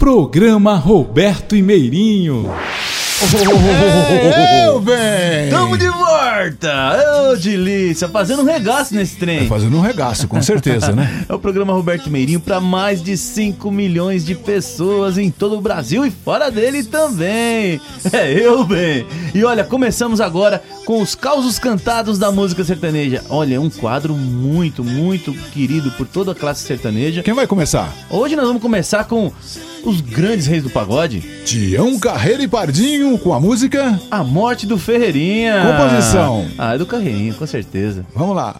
Programa Roberto e Meirinho. Bem! Tamo de volta! Ô, delícia! Fazendo um regaço nesse trem. Fazendo um regaço, com certeza, né? É o programa Roberto e Meirinho para mais de 5 milhões de pessoas em todo o Brasil e fora dele também. Bem! E olha, começamos agora com os causos cantados da música sertaneja. Olha, é um quadro muito, muito querido por toda a classe sertaneja. Quem vai começar? Hoje nós vamos começar com os grandes reis do pagode. Tião Carreiro e Pardinho com a música A Morte do Ferreirinha. Composição. É do Carreirinho, com certeza. Vamos lá.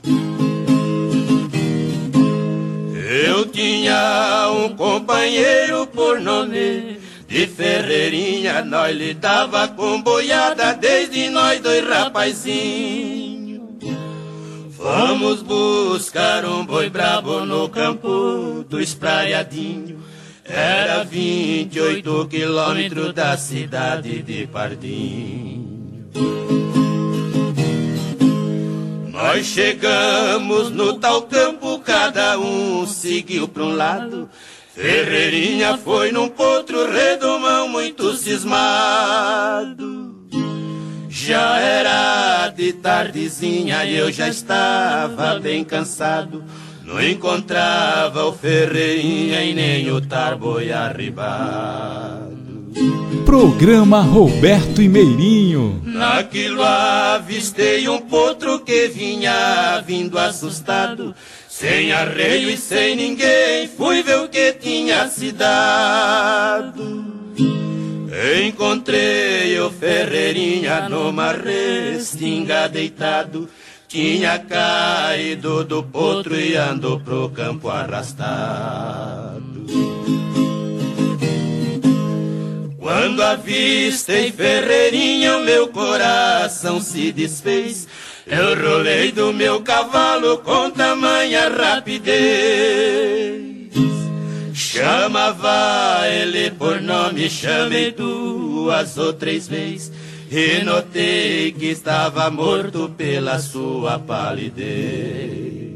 Eu tinha um companheiro por nome de Ferreirinha. Nós lidava com boiada desde nós dois rapazinhos. Vamos buscar um boi brabo no campo do Espraiadinho. Era 28 quilômetros da cidade de Pardinho. Nós chegamos no tal campo, cada um seguiu para um lado. Ferreirinha foi num potro redomão muito cismado. Já era de tardezinha e eu já estava bem cansado. Não encontrava o Ferreirinha e nem o Tarboi arribado. Programa Roberto e Meirinho. Naquilo avistei um potro que vinha vindo assustado. Sem arreio e sem ninguém, fui ver o que tinha se dado. Encontrei o Ferreirinha numa restinga deitado. Tinha caído do potro e andou pro campo arrastado. Quando avistei Ferreirinha, o meu coração se desfez. Eu rolei do meu cavalo com tamanha rapidez. Chamava ele por nome, chamei 2 ou 3 vezes. E notei que estava morto pela sua palidez.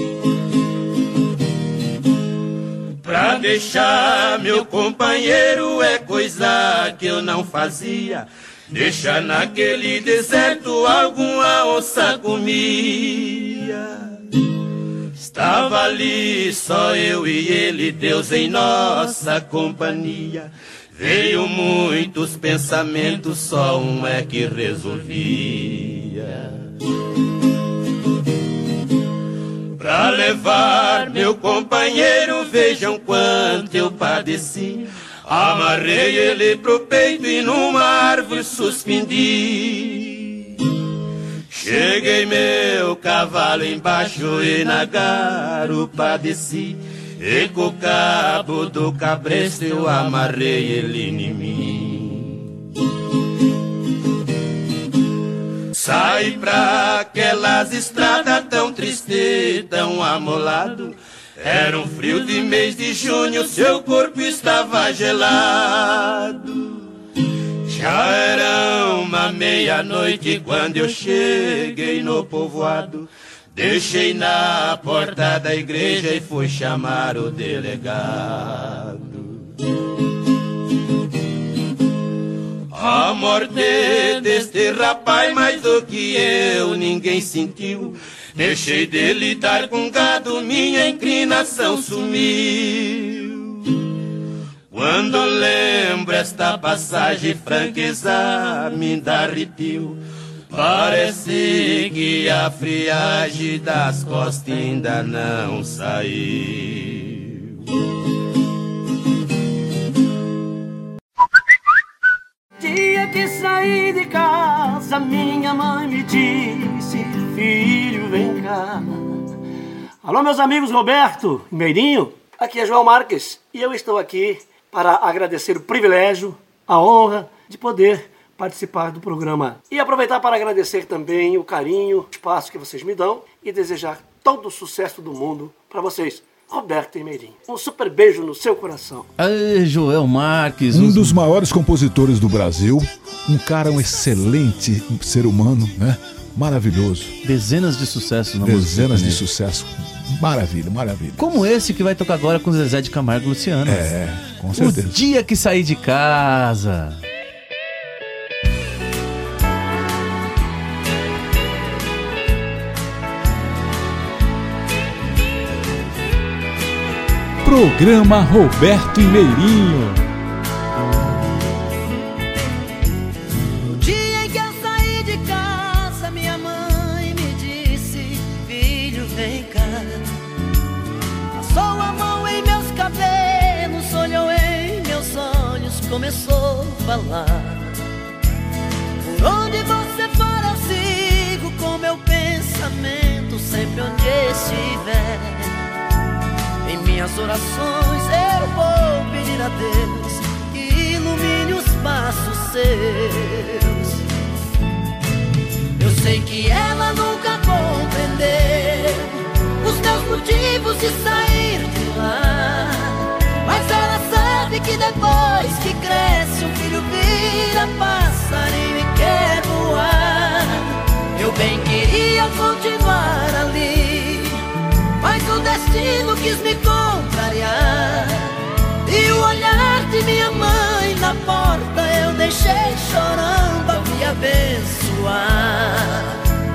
Pra deixar meu companheiro é coisa que eu não fazia. Deixar naquele deserto alguma onça comia. Estava ali só eu e ele, Deus em nossa companhia. Veio muitos pensamentos, só um é que resolvia. Pra levar meu companheiro, vejam quanto eu padeci. Amarrei ele pro peito e numa árvore suspendi. Cheguei meu cavalo embaixo e na garupa desci. E com o cabo do cabresto eu amarrei ele em mim. Saí pra aquelas estradas tão triste, tão amolado. Era um frio de mês de junho, seu corpo estava gelado. Já era uma meia-noite quando eu cheguei no povoado. Deixei na porta da igreja e fui chamar o delegado. A morte deste rapaz, mais do que eu, ninguém sentiu. Deixei de lidar com gado, minha inclinação sumiu. Quando lembro esta passagem, franqueza me dá arrepio. Parece que a friagem das costas ainda não saiu. Dia que saí de casa, minha mãe me disse: filho, vem cá. Alô, meus amigos Roberto e Meirinho, aqui é João Marques e eu estou aqui para agradecer o privilégio, a honra de poder participar do programa. E aproveitar para agradecer também o carinho, o espaço que vocês me dão e desejar todo o sucesso do mundo para vocês. Roberto e Meirinho. Um super beijo no seu coração. Joel Marques. Um dos maiores compositores do Brasil, um cara, um excelente ser humano, né? Maravilhoso. Dezenas de sucessos na música. Dezenas de sucessos. Maravilha, maravilha. Como esse que vai tocar agora com Zezé de Camargo e Luciano. Com certeza. O dia que saí de casa. Programa Roberto e Meirinho. No dia em que eu saí de casa, minha mãe me disse: filho, vem cá. Passou a mão em meus cabelos, olhou em meus olhos, começou a falar. Por onde você for eu sigo com meu pensamento, sempre onde estiver. Em minhas orações eu vou pedir a Deus que ilumine os passos seus. Eu sei que ela nunca compreendeu os meus motivos de sair de lá, mas ela sabe que depois que cresce um filho vira passarinho e quer voar. Eu bem queria continuar ali, mas o destino quis me contrariar. E o olhar de minha mãe na porta eu deixei chorando a me abençoar.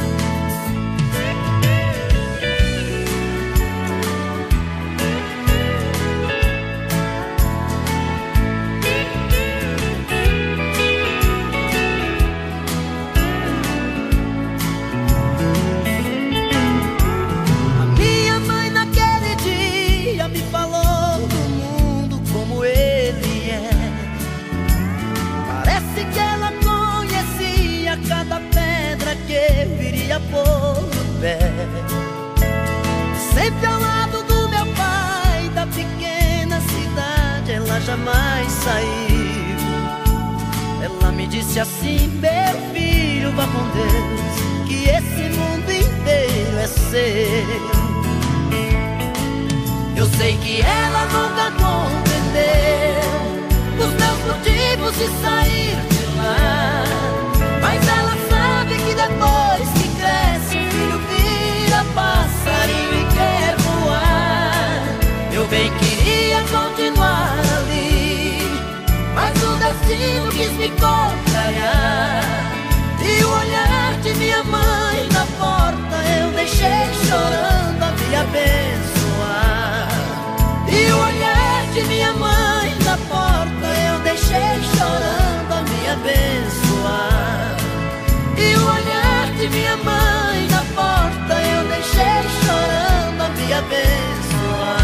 Por pé, sempre ao lado do meu pai, da pequena cidade ela jamais saiu. Ela me disse assim: meu filho, vá com Deus, que esse mundo inteiro é seu. Eu sei que ela nunca compreendeu os meus motivos de sair de lá, mas ela sabe que depois que cresce um filho vira passarinho e quer voar. Eu bem queria continuar ali, mas o destino quis me contrariar. E o olhar de minha mãe na porta eu deixei chorando a me abençoar. E o olhar de minha mãe na porta eu deixei chorando a me abençoar. E o olhar de minha mãe na porta eu deixei chorando a me abençoar.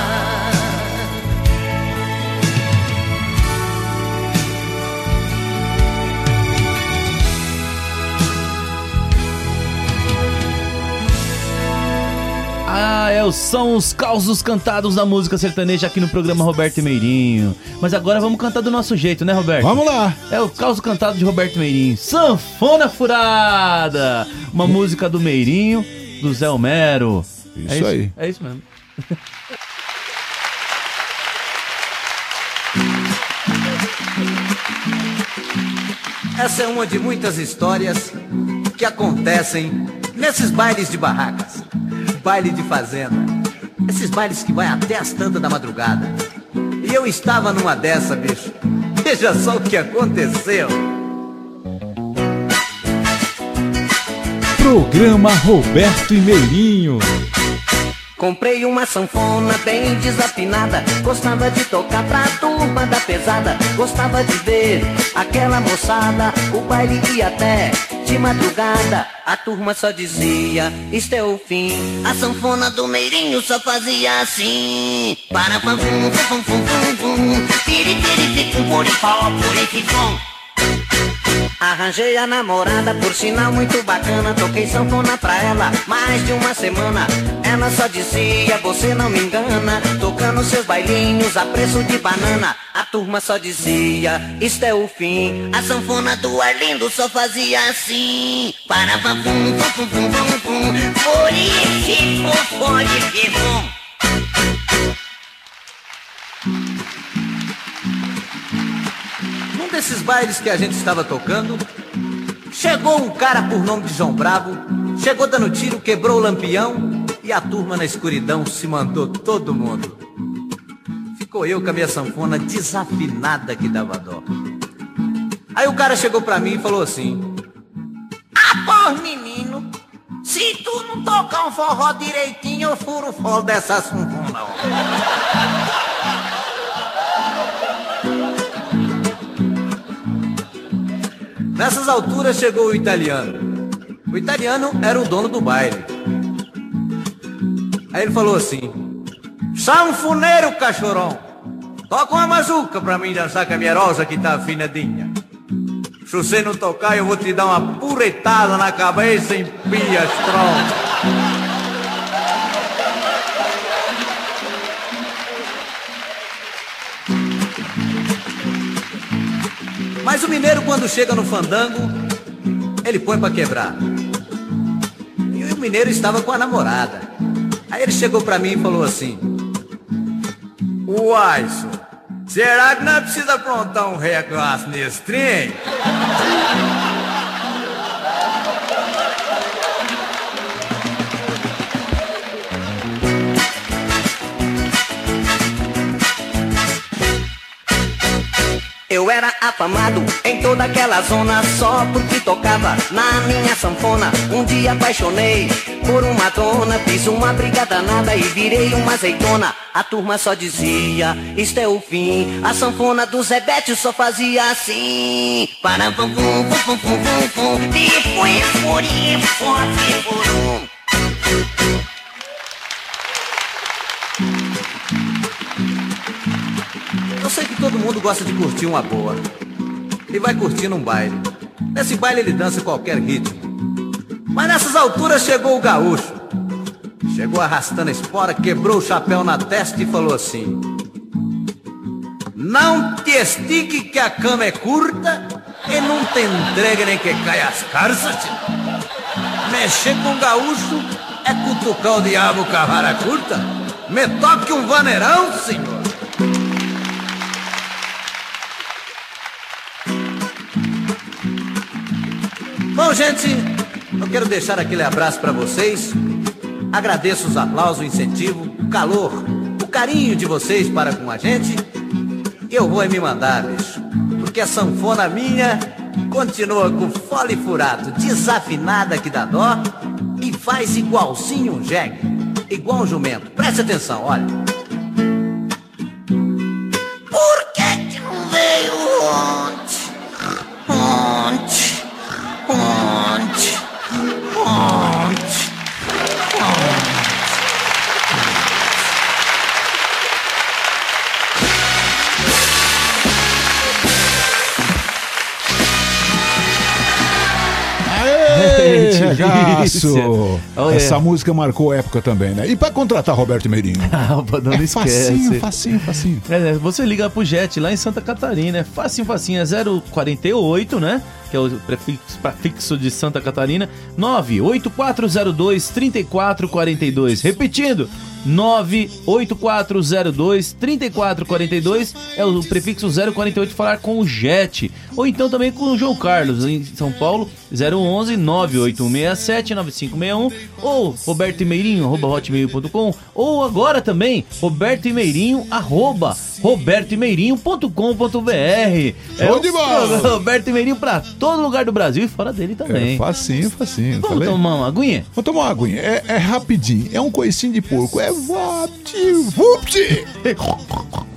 São os causos cantados da música sertaneja aqui no programa Roberto e Meirinho. Mas agora vamos cantar do nosso jeito, né, Roberto? Vamos lá! É o causo cantado de Roberto Meirinho. Sanfona Furada! Uma música do Meirinho, do Zé Homero. Isso aí. É isso mesmo. Essa é uma de muitas histórias que acontecem nesses bailes de barracas, baile de fazenda, esses bailes que vai até as tantas da madrugada. E eu estava numa dessa, bicho. Veja só o que aconteceu. Programa Roberto e Meirinho. Comprei uma sanfona bem desafinada, gostava de tocar pra turma da pesada, gostava de ver aquela moçada, o baile ia até de madrugada. A turma só dizia, isto é o fim. A sanfona do Meirinho só fazia assim. Para pam pum pum pum pum pum, tiri tiri ticum puripau purificum. Arranjei a namorada, por sinal muito bacana. Toquei sanfona pra ela mais de uma semana. Ela só dizia, você não me engana, tocando seus bailinhos a preço de banana. A turma só dizia, isto é o fim. A sanfona do Arlindo só fazia assim. Para pam pum pum pum pum pum, purificum. Num desses bailes que a gente estava tocando, chegou um cara por nome de João Bravo, chegou dando tiro, quebrou o lampião E a turma na escuridão se mandou todo mundo. Ficou eu com a minha sanfona desafinada que dava dó. Aí o cara chegou pra mim e falou assim: ah, pô, menino, se tu não tocar um forró direitinho, eu furo o folo dessa sanfona. Nessas alturas chegou o italiano. O italiano era o dono do baile. Aí ele falou assim: sanfoneiro cachorrão, toca uma mazuca pra mim dançar com a minha rosa que tá afinadinha. Se você não tocar, eu vou te dar uma puretada na cabeça em pias tronco. Mas o mineiro, quando chega no fandango, ele põe pra quebrar. E o mineiro estava com a namorada. Aí ele chegou pra mim e falou assim: uai, senhor, será que não precisa aprontar um regaço nesse trem? Eu era afamado em toda aquela zona só porque tocava na minha sanfona. Um dia apaixonei por uma dona, fiz uma briga danada e virei uma azeitona. A turma só dizia, isto é o fim. A sanfona do Zé Bétio só fazia assim. Para pum pum pum pum pum pum. Eu sei que todo mundo gosta de curtir uma boa e vai curtindo um baile. Nesse baile ele dança qualquer ritmo. Mas nessas alturas chegou o gaúcho. Chegou arrastando a espora, quebrou o chapéu na testa e falou assim: não te estique que a cama é curta e não te entregue nem que caia as carças. Mexer com gaúcho é cutucar o diabo com a vara curta. Me toque um vaneirão, senhor. Bom, gente, eu quero deixar aquele abraço pra vocês. Agradeço os aplausos, o incentivo, o calor, o carinho de vocês para com a gente. E eu vou me mandar, bicho, porque a sanfona minha continua com fole furado, desafinada que dá dó, e faz igualzinho um jegue, igual um jumento. Preste atenção, olha. Por que não veio ontem? Aê, regaço! Oh, Essa música marcou época também, né? E pra contratar Roberto Meirinho? Não esquece. Facinho. Você liga pro Jet lá em Santa Catarina, é facinho, é 048, né? Que é o prefixo de Santa Catarina, 98402-3442. Repetindo, 98402-3442 é o prefixo 048, falar com o Jet. Ou então também com o João Carlos, em São Paulo, 011-9867-9561, ou robertomeirinho@hotmail.com, ou agora também, robertomeirinho@robertomeirinho.com.br. Show de bola! Roberto Meirinho pra todo lugar do Brasil e fora dele também. É facinho. Vamos tomar uma aguinha? Vamos tomar uma aguinha. É rapidinho, é um coicinho de porco. É vapti.